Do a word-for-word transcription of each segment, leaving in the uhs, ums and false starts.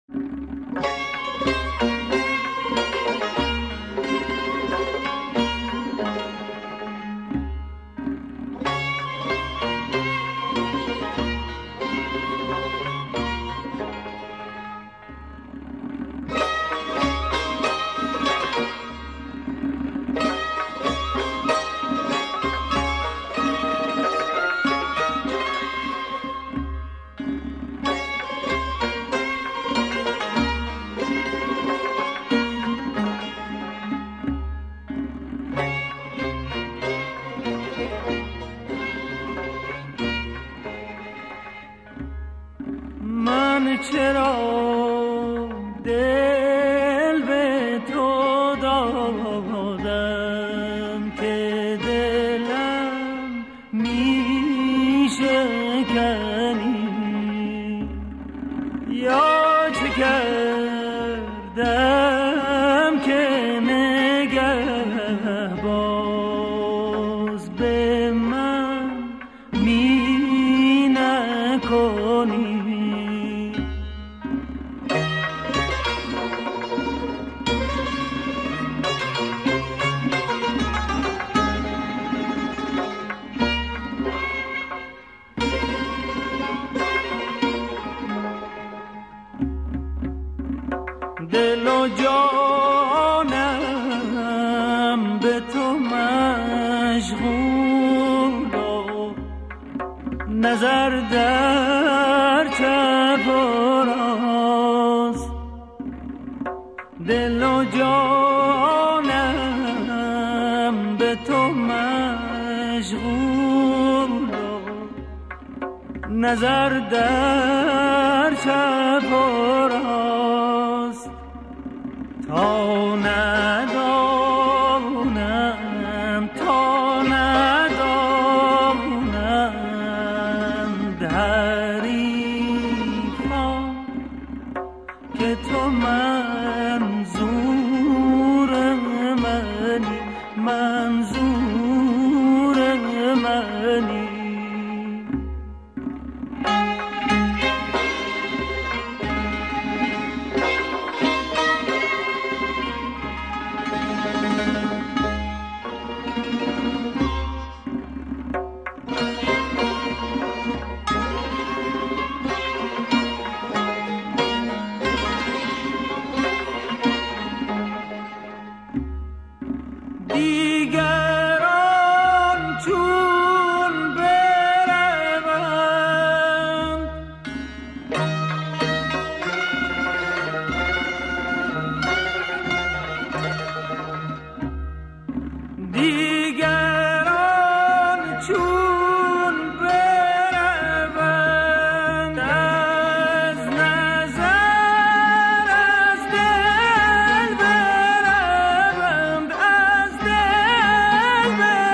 من چرا دل به تو دادم که دلم می شکنی، یا چه کردم که نگه باز به من می نکنی. دل و جانم به تو مشغول و نظر در چپ و راست. دل و جانم به تو مشغول و نظر در چپ و راست. تا ندانم تا ندانم حریفان که تو منظور منی، منظور منی. دیگران چون بروند دیگران چون بروند از نظر از دل بروند، از دل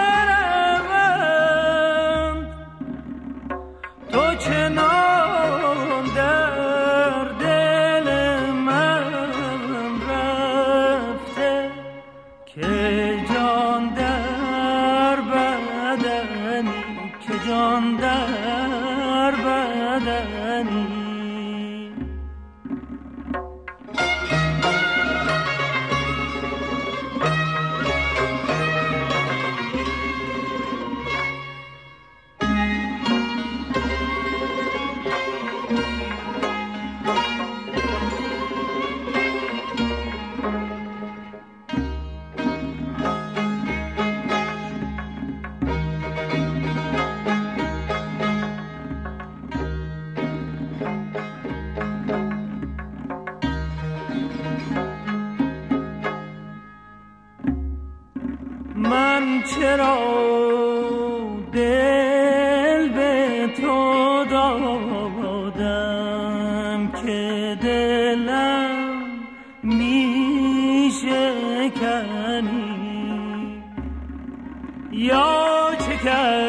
بروند. تو چنان در دل من رفته که جان در بدنی، که جان در بدنی. من چرا دل به تو دادم که دلم می شکنی، یا چه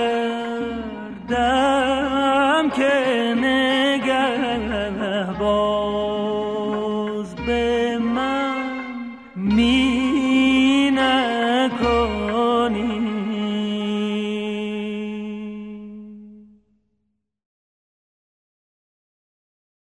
کردم که نگه باز